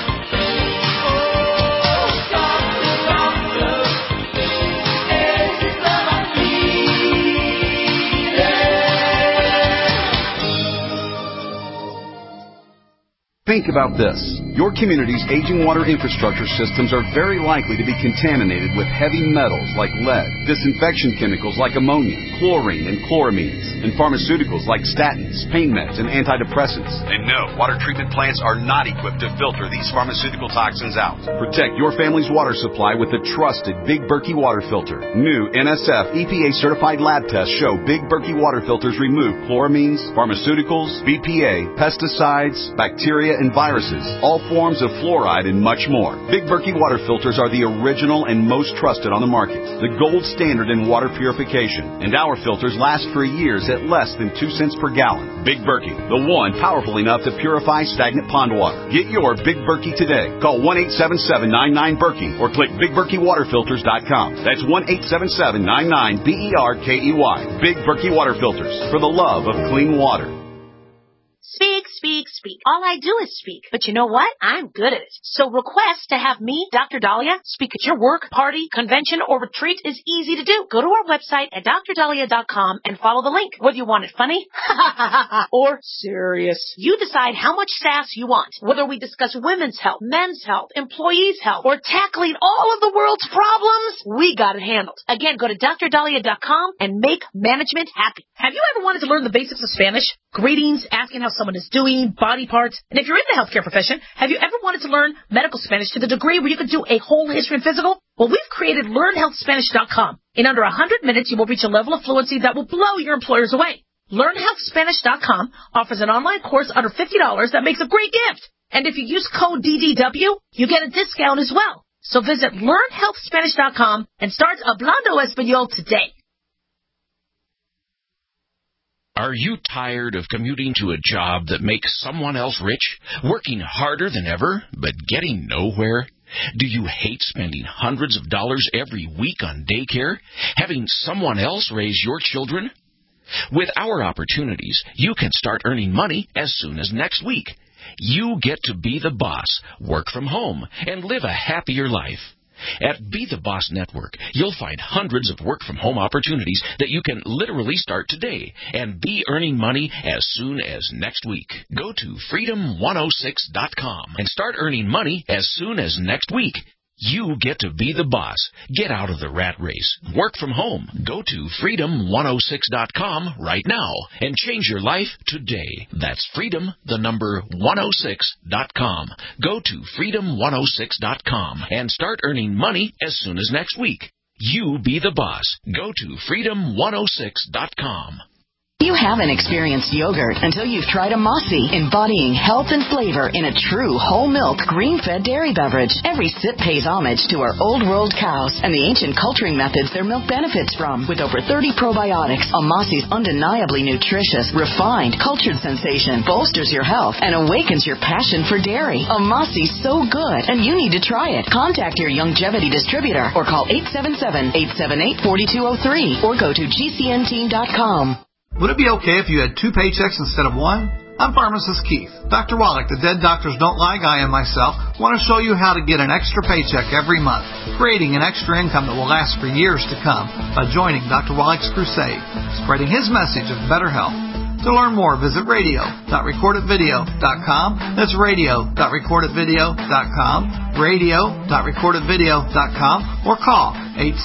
Think about this. Your community's aging water infrastructure systems are very likely to be contaminated with heavy metals like lead, disinfection chemicals like ammonia, chlorine, and chloramines, and pharmaceuticals like statins, pain meds, and antidepressants. And no, water treatment plants are not equipped to filter these pharmaceutical toxins out. Protect your family's water supply with the trusted Big Berkey water filter. New NSF EPA-certified lab tests show Big Berkey water filters remove chloramines, pharmaceuticals, BPA, pesticides, bacteria, and viruses, all forms of fluoride, and much more. Big Berkey water filters are the original and most trusted on the market, the gold standard in water purification, and our filters last for years at less than 2 cents per gallon. Big Berkey, the one powerful enough to purify stagnant pond water. Get your Big Berkey today. Call 1-877-99-BERKEY or click BigBerkeyWaterFilters.com. That's 1-877-99-BERKEY. Big Berkey water filters, for the love of clean water. Speak, speak, speak. All I do is speak. But you know what? I'm good at it. So request to have me, Dr. Dahlia, speak at your work, party, convention, or retreat is easy to do. Go to our website at drdahlia.com and follow the link. Whether you want it funny or serious. You decide how much sass you want. Whether we discuss women's health, men's health, employees' health, or tackling all of the world's problems, we got it handled. Again, go to drdahlia.com and make management happy. Have you ever wanted to learn the basics of Spanish? Greetings, asking how someone is doing, body parts. And if you're in the healthcare profession, have you ever wanted to learn medical Spanish to the degree where you can do a whole history and physical? Well, we've created LearnHealthSpanish.com. In under 100 minutes, you will reach a level of fluency that will blow your employers away. LearnHealthSpanish.com offers an online course under $50 that makes a great gift. And if you use code DDW, you get a discount as well. So visit LearnHealthSpanish.com and start Hablando Español today. Are you tired of commuting to a job that makes someone else rich, working harder than ever, but getting nowhere? Do you hate spending hundreds of dollars every week on daycare, having someone else raise your children? With our opportunities, you can start earning money as soon as next week. You get to be the boss, work from home, and live a happier life. At Be the Boss Network, you'll find hundreds of work-from-home opportunities that you can literally start today and be earning money as soon as next week. Go to freedom106.com and start earning money as soon as next week. You get to be the boss. Get out of the rat race. Work from home. Go to freedom106.com right now and change your life today. That's freedom106.com. Go to freedom106.com and start earning money as soon as next week. You be the boss. Go to freedom106.com. You haven't experienced yogurt until you've tried a Mossy, embodying health and flavor in a true whole milk, green-fed dairy beverage. Every sip pays homage to our old world cows and the ancient culturing methods their milk benefits from. With over 30 probiotics, a Mossy's undeniably nutritious, refined, cultured sensation bolsters your health and awakens your passion for dairy. A Mossy's so good, and you need to try it. Contact your Youngevity distributor or call 877-878-4203 or go to gcnteam.com. Would it be okay if you had 2 paychecks instead of 1? I'm Pharmacist Keith. Dr. Wallach, the Dead Doctors Don't Lie guy, and myself want to show you how to get an extra paycheck every month, creating an extra income that will last for years to come by joining Dr. Wallach's crusade, spreading his message of better health. To learn more, visit radio.recordedvideo.com. That's radio.recordedvideo.com, radio.recordedvideo.com, or call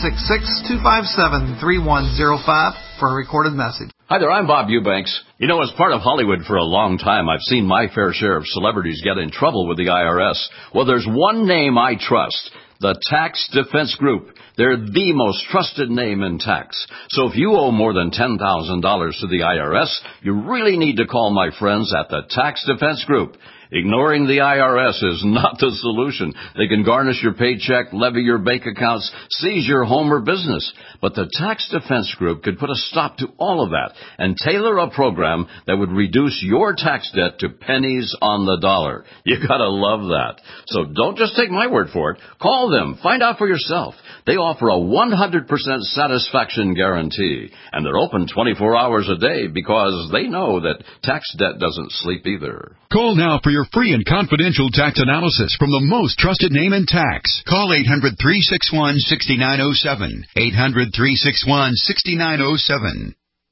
866-257-3105 for a recorded message. Hi there, I'm Bob Eubanks. You know, as part of Hollywood for a long time, I've seen my fair share of celebrities get in trouble with the IRS. Well, there's one name I trust, the Tax Defense Group. They're the most trusted name in tax. So if you owe more than $10,000 to the IRS, you really need to call my friends at the Tax Defense Group. Ignoring the IRS is not the solution. They can garnish your paycheck, levy your bank accounts, seize your home or business. But the Tax Defense Group could put a stop to all of that and tailor a program that would reduce your tax debt to pennies on the dollar. You gotta love that. So don't just take my word for it. Call them. Find out for yourself. They offer a 100% satisfaction guarantee. And they're open 24 hours a day because they know that tax debt doesn't sleep either. Call now for your free and confidential tax analysis from the most trusted name in tax. Call 800-361-6907. 800-361-6907.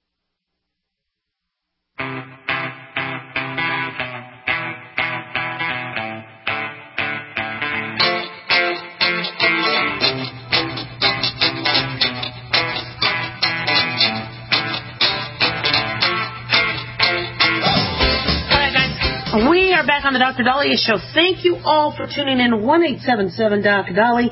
We are back on the Dr. Dahlia Show. Thank you all for tuning in. 1-877-Dr.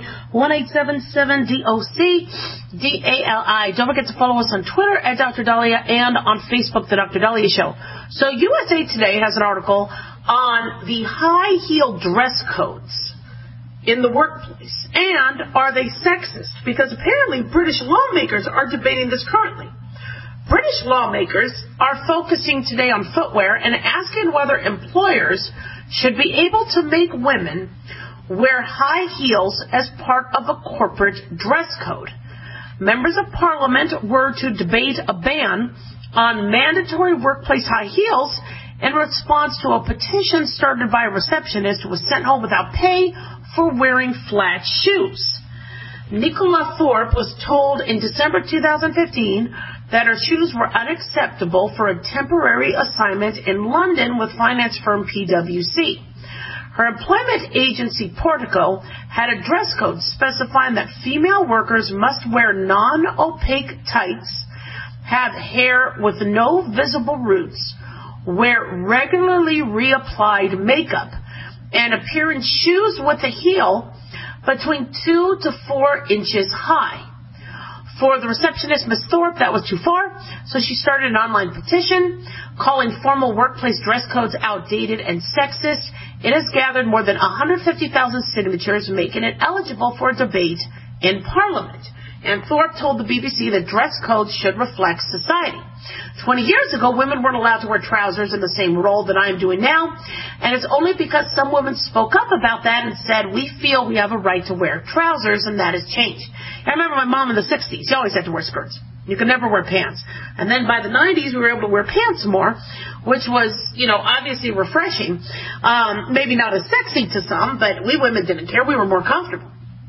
1-877-DOC-DALI. Don't forget to follow us on Twitter at Dr. Dahlia and on Facebook, The Dr. Dahlia Show. So USA Today has an article on the high heel dress codes in the workplace, and are they sexist? Because apparently British lawmakers are debating this currently. British lawmakers are focusing today on footwear and asking whether employers should be able to make women wear high heels as part of a corporate dress code. Members of Parliament were to debate a ban on mandatory workplace high heels in response to a petition started by a receptionist who was sent home without pay for wearing flat shoes. Nicola Thorpe was told in December 2015 that her shoes were unacceptable for a temporary assignment in London with finance firm PwC. Her employment agency, Portico, had a dress code specifying that female workers must wear non-opaque tights, have hair with no visible roots, wear regularly reapplied makeup, and appear in shoes with a heel between 2 to 4 inches high. For the receptionist, Ms. Thorpe, that was too far, so she started an online petition calling formal workplace dress codes outdated and sexist. It has gathered more than 150,000 signatures, making it eligible for a debate in Parliament. And Thorpe told the BBC that dress codes should reflect society. 20 years ago, women weren't allowed to wear trousers in the same role that I am doing now, and it's only because some women spoke up about that and said, we feel we have a right to wear trousers, and that has changed. I remember my mom in the 60s. She always had to wear skirts. You could never wear pants. And then by the 90s, we were able to wear pants more, which was, obviously refreshing. Maybe not as sexy to some, but we women didn't care. We were more comfortable.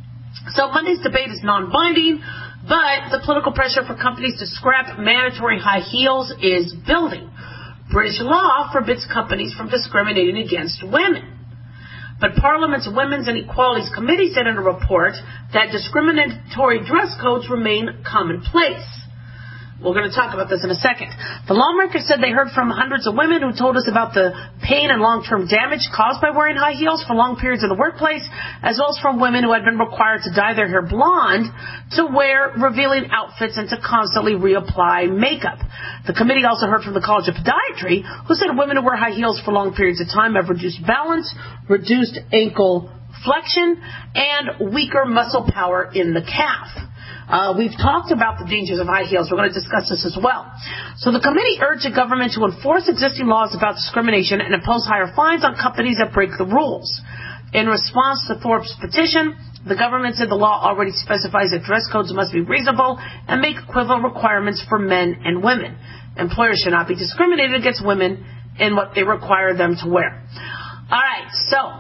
So Monday's debate is non-binding, but the political pressure for companies to scrap mandatory high heels is building. British law forbids companies from discriminating against women. But Parliament's Women's and Equalities Committee said in a report that discriminatory dress codes remain commonplace. We're going to talk about this in a second. The lawmakers said they heard from hundreds of women who told us about the pain and long-term damage caused by wearing high heels for long periods in the workplace, as well as from women who had been required to dye their hair blonde to wear revealing outfits and to constantly reapply makeup. The committee also heard from the College of Podiatry, who said women who wear high heels for long periods of time have reduced balance, reduced ankle flexion, and weaker muscle power in the calf. We've talked about the dangers of high heels. We're going to discuss this as well. So the committee urged the government to enforce existing laws about discrimination and impose higher fines on companies that break the rules. In response to Thorpe's petition, the government said the law already specifies that dress codes must be reasonable and make equivalent requirements for men and women. Employers should not be discriminated against women in what they require them to wear. All right, so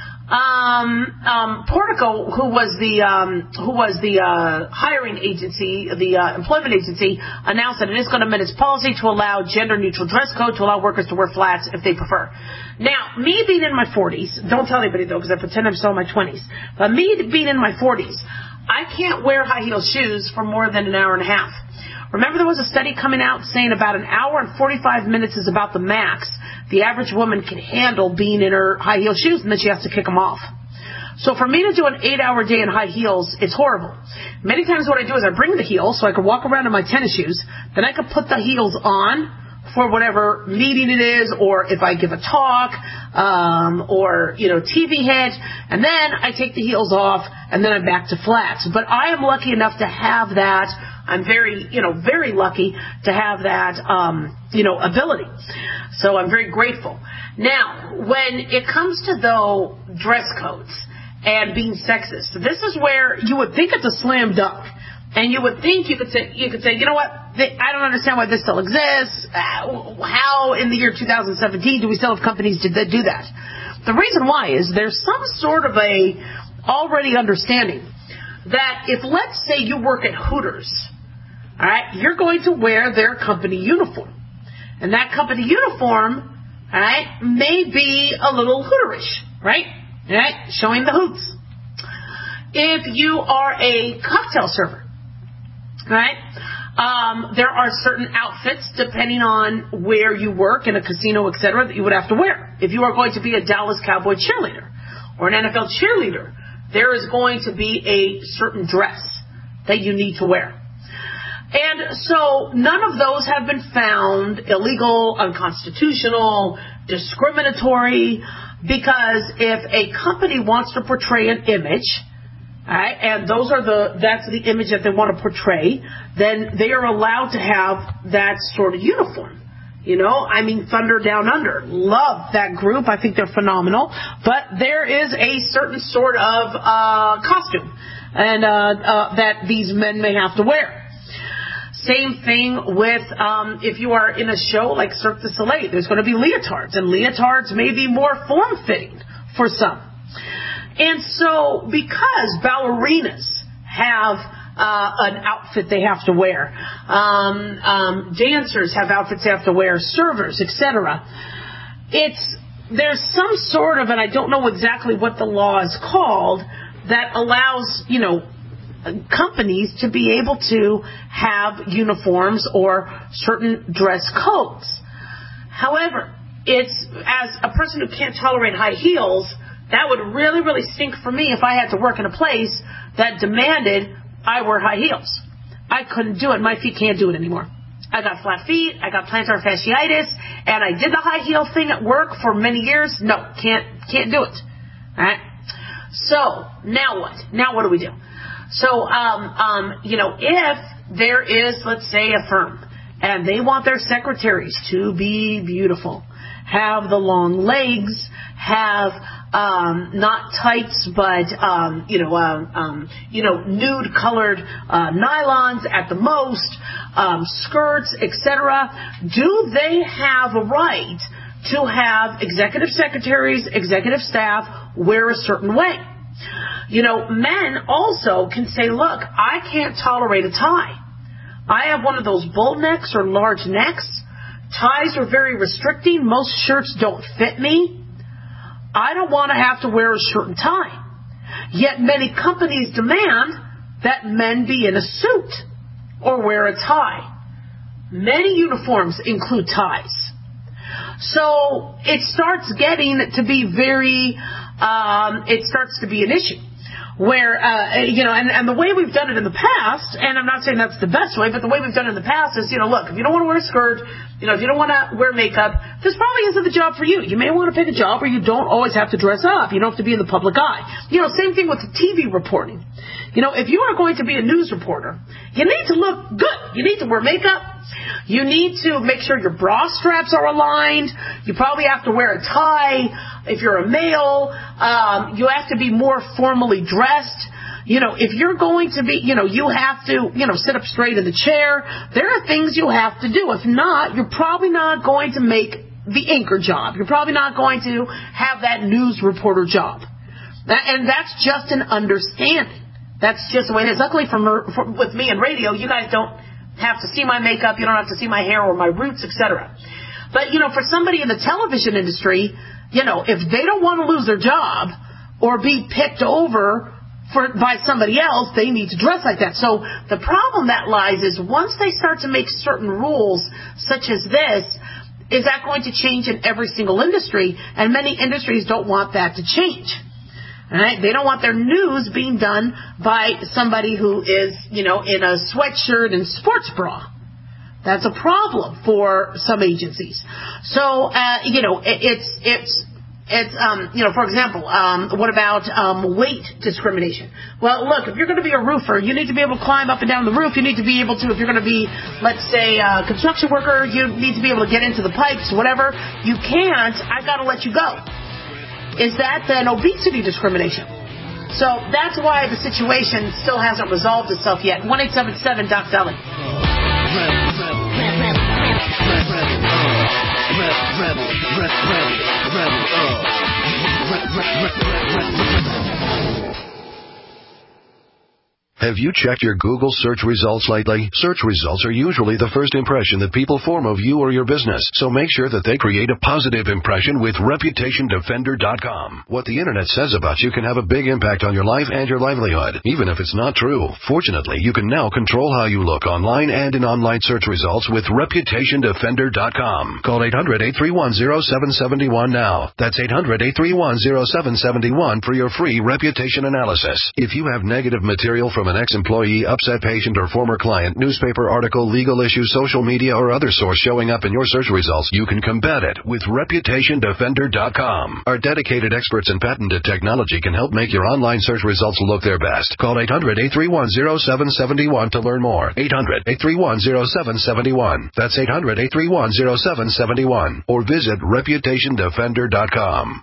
Portico, who was the hiring agency, the employment agency, announced that it is going to amend its policy to allow gender-neutral dress code to allow workers to wear flats if they prefer. Now, me being in my 40s, don't tell anybody though, because I pretend I'm still in my 20s, but me being in my 40s, I can't wear high-heel shoes for more than an hour and a half. Remember, there was a study coming out saying about an hour and 45 minutes is about the max the average woman can handle being in her high heel shoes, and then she has to kick them off. So for me to do an 8-hour day in high heels, it's horrible. Many times what I do is I bring the heels so I can walk around in my tennis shoes, then I can put the heels on for whatever meeting it is, or if I give a talk, or TV hit, and then I take the heels off, and then I'm back to flats. But I am lucky enough to have that. I'm very lucky to have that, ability. So I'm very grateful. Now, when it comes to dress codes and being sexist, this is where you would think it's a slam dunk. And you would think you could say, you know what? I don't understand why this still exists. How in the year 2017 do we still have companies that do that? The reason why is there's some sort of a already understanding that if, let's say, you work at Hooters, all right, you're going to wear their company uniform. And that company uniform, all right, may be a little Hooterish, right? All right, showing the hoots. If you are a cocktail server, right? There are certain outfits, depending on where you work in a casino, etc., that you would have to wear. If you are going to be a Dallas Cowboy cheerleader or an NFL cheerleader, there is going to be a certain dress that you need to wear. And so none of those have been found illegal, unconstitutional, discriminatory, because if a company wants to portray an image, right, and that's the image that they want to portray, then they are allowed to have that sort of uniform. You know, I mean, Thunder Down Under, love that group. I think they're phenomenal. But there is a certain sort of costume and that these men may have to wear. Same thing with if you are in a show like Cirque du Soleil, there's going to be leotards, and leotards may be more form-fitting for some. And so because ballerinas have an outfit they have to wear, dancers have outfits they have to wear, servers, etc., there's some sort of, and I don't know exactly what the law is called, that allows, you know, companies to be able to have uniforms or certain dress codes. However, as a person who can't tolerate high heels, that would really, really stink for me if I had to work in a place that demanded I wear high heels. I couldn't do it. My feet can't do it anymore. I got flat feet, I got plantar fasciitis, and I did the high heel thing at work for many years. No, can't do it. All right? So, now what? Now what do we do? So, you know, if there is, let's say, a firm, and they want their secretaries to be beautiful, have the long legs, have not tights, but nude colored nylons at the most, skirts, etc. Do they have a right to have executive secretaries, executive staff wear a certain way? You know, men also can say, look, I can't tolerate a tie. I have one of those bull necks or large necks. Ties are very restricting. Most shirts don't fit me. I don't want to have to wear a shirt and tie. Yet many companies demand that men be in a suit or wear a tie. Many uniforms include ties. So it starts getting to be it starts to be an issue. Where, and the way we've done it in the past, and I'm not saying that's the best way, but the way we've done it in the past is, look, if you don't want to wear a skirt, if you don't want to wear makeup, this probably isn't the job for you. You may want to pick a job where you don't always have to dress up. You don't have to be in the public eye. Same thing with the TV reporting. If you are going to be a news reporter, you need to look good. You need to wear makeup. You need to make sure your bra straps are aligned. You probably have to wear a tie. If you're a male, you have to be more formally dressed. If you're going to be, you have to, sit up straight in the chair. There are things you have to do. If not, you're probably not going to make the anchor job. You're probably not going to have that news reporter job. And that's just an understanding. That's just the way it is. Luckily with me in radio, you guys don't have to see my makeup. You don't have to see my hair or my roots, etc. But, for somebody in the television industry, if they don't want to lose their job or be picked over by somebody else, they need to dress like that. So the problem that lies is once they start to make certain rules such as this, is that going to change in every single industry? And many industries don't want that to change. All right? They don't want their news being done by somebody who is, in a sweatshirt and sports bra. That's a problem for some agencies. So, for example, what about weight discrimination? Well, look, if you're going to be a roofer, you need to be able to climb up and down the roof. You need to be able to, if you're going to be, let's say, a construction worker, you need to be able to get into the pipes, whatever. You can't, I got to let you go. Is that then obesity discrimination? So that's why the situation still hasn't resolved itself yet. 1-877-DOC-DOLLY. Have you checked your Google search results lately? Search results are usually the first impression that people form of you or your business, so make sure that they create a positive impression with ReputationDefender.com. What the Internet says about you can have a big impact on your life and your livelihood, even if it's not true. Fortunately, you can now control how you look online and in online search results with ReputationDefender.com. Call 800-831-0771 now. That's 800-831-0771 for your free reputation analysis. If you have negative material from an an ex-employee, upset patient, or former client, newspaper article, legal issue, social media, or other source showing up in your search results, you can combat it with ReputationDefender.com. Our dedicated experts in patented technology can help make your online search results look their best. Call 800-831-0771 to learn more. 800-831-0771. That's 800-831-0771. Or visit ReputationDefender.com.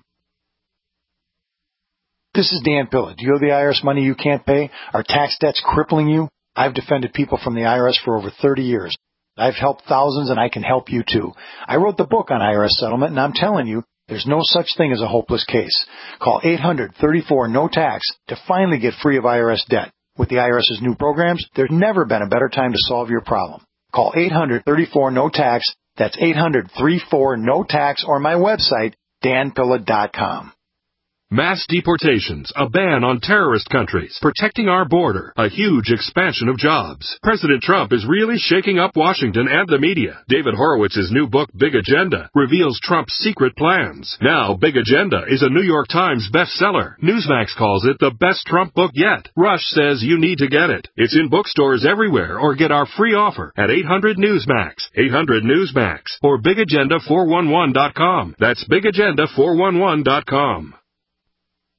This is Dan Pilla. Do you owe the IRS money you can't pay? Are tax debts crippling you? I've defended people from the IRS for over 30 years. I've helped thousands, and I can help you too. I wrote the book on IRS settlement, and I'm telling you, there's no such thing as a hopeless case. Call 800-34-NO-TAX to finally get free of IRS debt. With the IRS's new programs, there's never been a better time to solve your problem. Call 800-34-NO-TAX. That's 800-34-NO-TAX, or my website, danpilla.com. Mass deportations, a ban on terrorist countries, protecting our border, a huge expansion of jobs. President Trump is really shaking up Washington and the media. David Horowitz's new book, Big Agenda, reveals Trump's secret plans. Now, Big Agenda is a New York Times bestseller. Newsmax calls it the best Trump book yet. Rush says you need to get it. It's in bookstores everywhere, or get our free offer at 800-NEWSMAX, 800-NEWSMAX, or BigAgenda411.com. That's BigAgenda411.com.